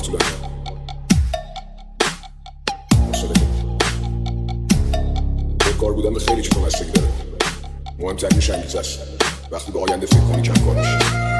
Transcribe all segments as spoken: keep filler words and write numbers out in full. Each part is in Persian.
طولانی. کار بودن به خیلی چیزا بستگی داره. مهمترینش انگیزه است. وقتی به آینده فکر کنی کم کار میشه.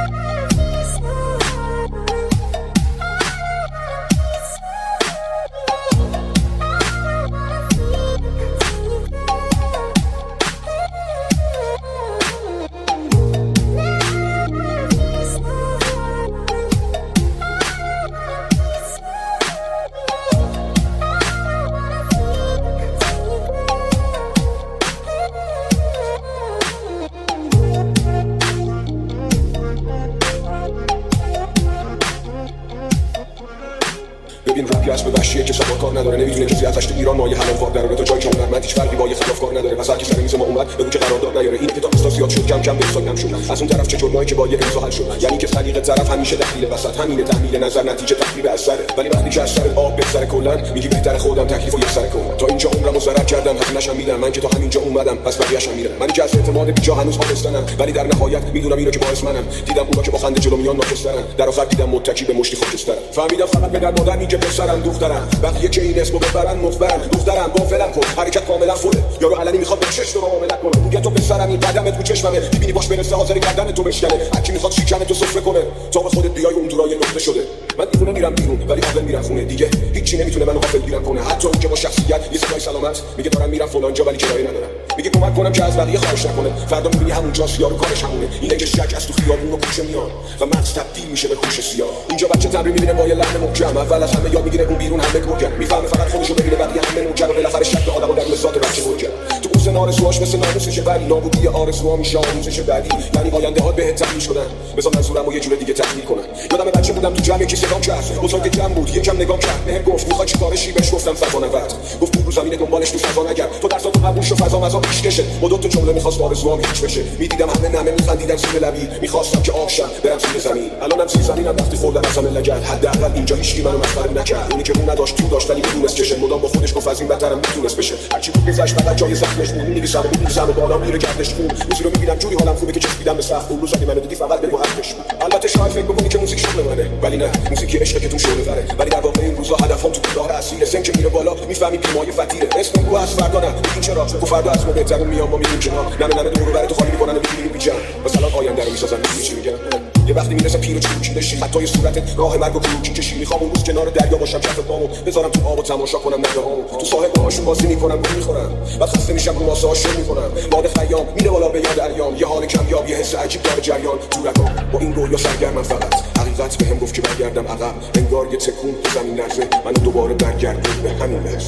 ببین رپی اسب وحشیه که سوار کار نداره، نمیدونه کسی ازش تو ایران مایه حلال وار دراره. تو جایی که هنرمند هیچ فرقی با یه خلافکار نداره. مثلا که سر میز ما اومد بگو که قرارداد نیاره. این کتاب استا زیاد شد کم کم به حساب شد. از اون طرف چه جرمایی که با یه امضا حل شد. یعنی که خلیق طرف همیشه دخیل وسط، همینه تحمیل نظر نتیجه تخریب اثره. ولی وقتی که از سر آب بگذره کلا میگی بهتره خودم تکلیفو یک سر کنم. تا اینجا عمرمو ضرر کردم، هزینه‌شم میدم. من که تا همینجا اومدم پس بقیه‌شم میرم. من که از اعتماد بیجا هنوز آبستنم، ولی در نهایت میدونم اینو که باعث منم. دیدم اونا که با خنده جلو میان ناکسترن، در آخر دیدم متکی به مشتی خاکسترن. فهمیدم فقط پدر مادر میگه پسرم دخترم، بقیه که این اسمو ببرن مفبرن. دخترم با فلم کن حرکت کاملا فوله، یارو علنی میخواد به چش تو معاملت کنه. میگه تو پسرم این قدمت رو چشممه، میبینی باش برسه حاضر گردن تو بشکنه. هر کی میخواد شیکن تو سفره کنه تا با خودت بیای اون دورای نقطه شده. من دیوونه میرم بیرون ولی عاقل میرم خونه، دیگه هیچی نمیتونه منو غافل گیرم کنه. حتی اون که با شخصیت یه صدای سلامت میگه دارم میرم فلان جا ولی کرایه ندارم. میگه کمک کنم که از بقیه خواهش نکنه. فردا میبینی همونجاست یارو کارش همونه. این لنگ شک از تو خیابون و کوچه میان و مغز تبدیل میشه به خوش سیاه. اینجا بچه تمرین میبینه با یه لحن محکم، اول از همه یاد میگیره اون بیرون همه گرگن. میفهمه فقط خودشو ببینه بقیه همه نوکر و بالاخره شک به آدمو در ذات بچه گرگن. تو اون سن آرزوهاش مثل ناموسشه ولی نابودی آرزوها میشه آموزش بعدی. یعنی آینده ها بهت تحمیل شدن، بذار منظورمو یه جور دیگه تحلیل کنم. یادم بچه بودم تو جمع یکی صدام کرد، بزرگ جمع بود یکم نگاه کرد، بهم گفت میخوای چیکار شی؟ بهش گفتم فضا نورد. گفت رو زمین دنبالش تو فضا نگرد، تو درساتو قبول شو فضا مزا پیشکشه. با دو تا جمله میخواست آرزوام هیچ بشه. میدیدم همه نمه میخندیدن زیر لبی، میخواستم که آبشم برم زیر زمین. الانم زیر زمینم وقتی خوردم از همه لگد. حداقل اینجا هیچکی منو مسخره نکرد. اونی که رو نداشت تو داشت ولی میدونست چشه. مدام با خودش گفت از این بدترم میتونست بشه. هرچی بود گذشت فقط جای زخمش بود. میگیسم و میگیسم و بالا میره گردش خون. روزی رو میبینم جوری حالم خوبه که چسبیدم به سقف. اون روزا که منو دیدی فقط بگو حرفش بود. البته شاید فکر بکنی که موزیک شغل منه، ولی نه، موزیک عشقه که تو شغل بره. ولی در واقع این روزا هدفم تو راه اصیل سن که میره بالا میفهمی بیمای فتیره. اسم رو از فردا نه این چرا تو فردا از ما بهتر میام ما میریم کنار. نه نه دور بره تو خالی میکنن و میگیریم بیجا. مثلا آینده رو میسازن چی میگن. یه وقتی میرسه پیر و چروکی بشی، خطای صورتت راه مرگ و کلوکی کشی. میخوام اون روز کنار دریا باشم کف پامو بذارم تو آب و تماشا کنم نگاهامو. تو ساحل باهاشون بازی میکنم گول میخورم، بعد خسته میشم رو ماسه هاشون میکنم. باد خیام میره بالا به یاد ایام، یه حال کمیاب یه حس عجیب داره جریان تو رگام. با این رویا سرگرمم فقط حقیقت بهم گفت که برگردم عقب. انگار یه تکون تو زمین لرزه منو دوباره برگردون به همین لحظه.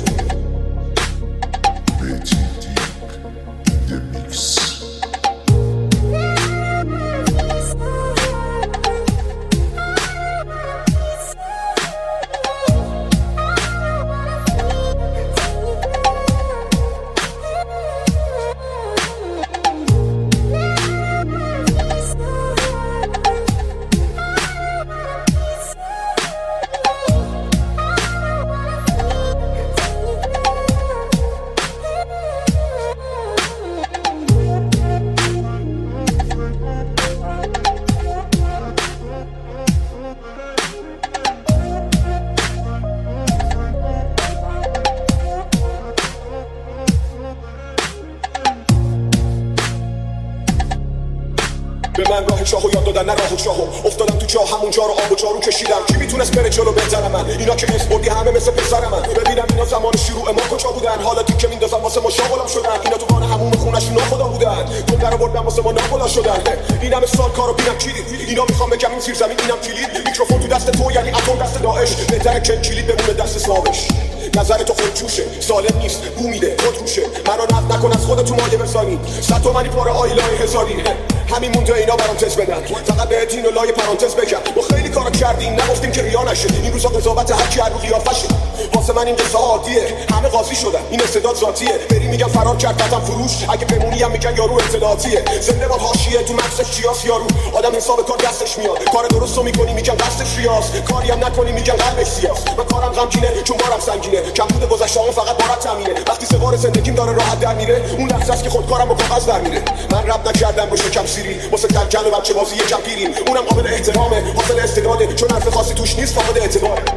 به من راه چاهو یاد دادن نه راه و چاهو. افتادم تو چاه همونجا رو آب و جارو کشیدم. کی میتونست بره جلو بهتر من؟ اینا که اسپوردی همه مثل پسر من. ببینم اینا زمان شروع ما کجا بودن، حالا تو که میندازم واسه ما شاغلم شدن. اینا تو وان همون خونه‌شون ناخدا بودن، دم در آوردن واسه ما ناخدا شدن. اینم سال کارو بینم کلید، اینا میخوام بگم این زیر زمین اینم کلید. میکروفون تو دست تو یعنی اتم دست داعش. بهتره که کلید بمونه دست صابش. نظر تو خودجوشه، سالم نیست، بو میده، خود روشه. منو نقد نکن از خودت تو مایه بزنی. صد تومانی پاره آیلای هزاری. همین مونده اینا برام تست بدن. فقط بهت اینو لای پرانتز بگم، ما خیلی کارا کردیم نگفتیم که ریا نشه. این روزا قضاوت هر کی هر رو قیافشه. واسه من این قصه عادیه، همه قاضی شدن، این استعداد ذاتیه. بری میگم فرار کرد قطعا فروش، اگه بمونی هم میگن یارو اطلاعاتیه. زنده باد حاشیه تو مغزش چیاس یارو. آدم حساب کار دستش میاد، کار درستو میکنی میگن دستش ریاض. کاری هم نکنی میگن قلبش سیاس. من کارم غمگینه چون بارم سنگینه. کم بوده گذشته‌ام فقط بارت تامینه. وقتی سوار زندگیم داره راحت در میره، اون لحظه است که خودکارم با کاغذ در میره. من رب نکردم رو شکم سیری واسه ترکن و بچه بازی یکم پیریم. اونم قابل احترامه، حاصل استعداده، چون حرف خاصی توش نیست فقط اعتباره.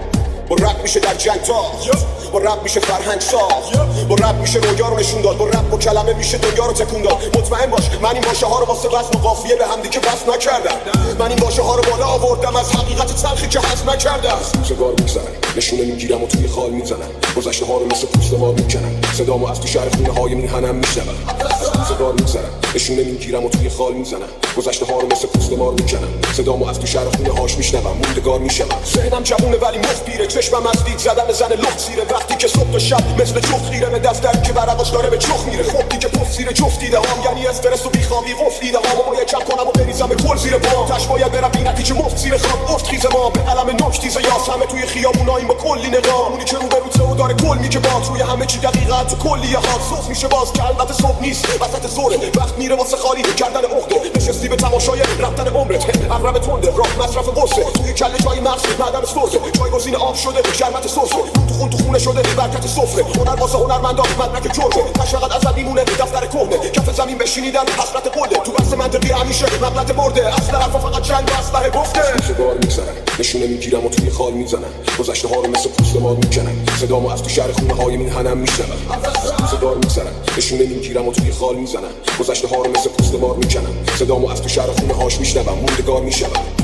با رپ میشه در جنگ تا با رپ میشه فرهنگ ساخت با رپ میشه رویا رو نشون داد با رپ و کلمه میشه دنیا رو تکون داد. مطمئن باش من این واژه ها رو واسه وزن و قافیه به هم دیگه وصل نکردم. من این واژه ها رو بالا آوردم از حقیقت تلخی که هضم نکردم. روزگار میگذرن نشونه میگیرم و توی خال میزنم. گذشته ها رو مثل پوست ما میکنم. صدامو از تو شهر خونه های میهنم میشنوم. روزگار میگذرن نشونه میگیرم و توی خال میزنم. گذشته ها رو مثل پوست ما میکنم. صدامو از تو شهر خونه هاش میشنوم. موندگار میشم. ذهنم جوونه ولی مخ پیره. چشمم از دید زدن زن لخت سیره. وقتی که صبح و شب مثل جفت خیره به دفتر که برقش داره به چخ میره. خب دیگه پف زیر جفت دیده هم یعنی استرس و بیخوابی قفل دیده هم باید کم کنم و بریزم به کل زیر پام. تاش باید برم بی نتیجه مفت زیر خواب افت خیز ما به علم نوک تیز یاس همه توی خیابوناییم با کلی نقام. اونی که رو به رو داره کل میگه با توی همه چی دقیقاً تو کلیه ها صبح میشه باز که البته صبح نیست وسط زوره. وقت میره واسه خالی کردن عقده نشستی به تماشای رفتن عمرت. اقرب تنده راه مصرف قصه توی کله جای مغز معدن سرفه جایگزین آب شده شربت سرفه خون تو خون تو خونه شده برکت سفره. هنر واسه هنرمندان مدرک جرمه. فقط از میمونه دفتر کهنه کف زمین بشینیدن حسرت قله. تو بحث منطقی همیشه مغلط برده اصل حرفا فقط جنگ و اسلحه گفته. روزگار میگذرن نشونه میگیرم و توی خال میزنم. گذشته ها رو مثل پوست ما میکنم. صدامو از تو شهر خونه های میهنم میشنوم. روزگار میگذرن نشونه میگیرم و توی خال میزنم. گذشته ها رو مثل پوست ما میکنم. صدامو از تو شهر خونه هاش میشنوم. موندگار میشم.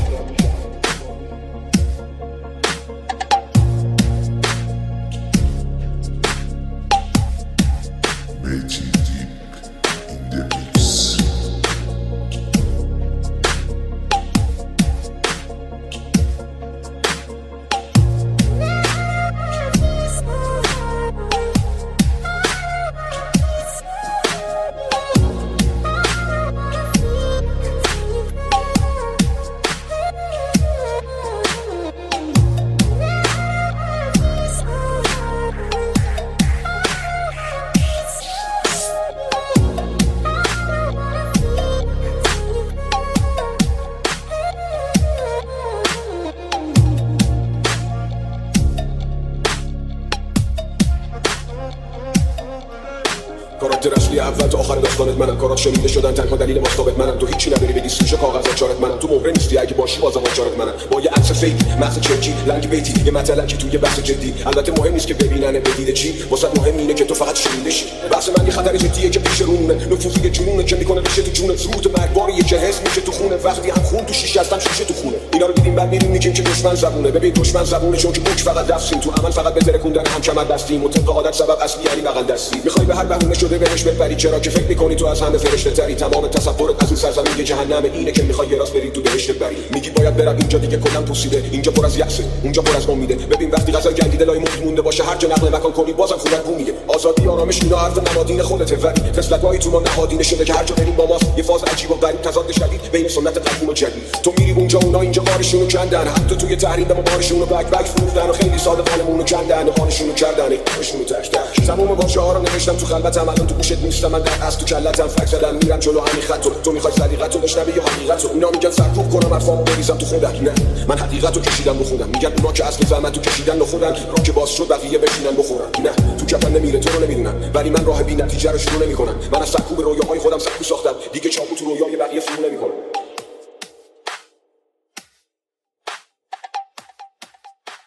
کاراکتر اصلی اول تا آخر داستانت منم. کارات شنیده شدن تنها دلیل مستابت منم. تو هیچی نداری بگی سوژه کاغذ چارت منم. تو مهره نیستی اگه باشی بازم چارت منم. با یه عکس فیک مغز چرکی لنگ بیتی یه مطلقی توی بحث جدی. البته مهم نیست که ببینن بدیده چی واسه مهم اینه که تو فقط شنیده شی. بحث من یه خطر جدیه که پیش رونه نفوذی جنونه که میکنه ریشه تو جون. سقوط مرگباریه که حس میشه تو خونه. وقتی هم خون تو شیشه هستم شیشه تو خونه. اینا رو دیدیم بعد میدونی که دشمن زبونه. ببین دشمن زبونه چون که بوک فقط دستیم تو عمل فقط به ترکوندن هم کمر دستیم. و طبق عادت سبب اصلی یعنی بغل دستی. میخوای به هر بهونه شده بهش بپری. چرا که فکر میکنی تو از همه فرشته تری. تمام تصورت از این سرزمین جهنم اینه که میخوای یه راست بری تو بهشت بری. میگی باید برم اینجا دیگه کلا پوسیده. اینجا پر از یأسه اونجا پر از امیده. ببین وقتی غزل گندیده لای موت مونده باشه هر جا نقل مکان کنی بازم خودت بو میگه. آزادی آرامش اینا حرف نمادین خودته ولی فسلت‌های تو ما نهادینه شده که هر جا بریم با ماست. یه فاز عجیب و غریب تضاد شدید بین سنت قدیم و جدید. تو میری اونجا اونا اینجا بارشونو کندن. حتی توی تحریم ما بارشونو بک بک فروختن و خیلی ساده حالمونو کندن و حالشونو کردن. خودشونو تک تک تمام واژه‌ها رو نوشتم تو خلوتم. الان تو گوشت نیستم من در از تو کلتم فکر زدم میرم جلو همین خطو. تو میخوای صدیقتو بشنوی یا حقیقتو. اینا میگن سرکوب کنم حرفامو بریزم تو خودت. نه من حقیقتو کشیدم رو خودم. میگن اونا که اصل زحمتو کشیدن رو خودن. راه که باز شد بقیه بشینن بخورن. نه تو کفن نمیره تو رو نمیدونن ولی من راه بی نتیجه رو شروع نمیکنم. من از سرکوب رویاهای خودم سرکوب ساختم. دیگه چاقو تو رویای بقیه فرو نمیکنم.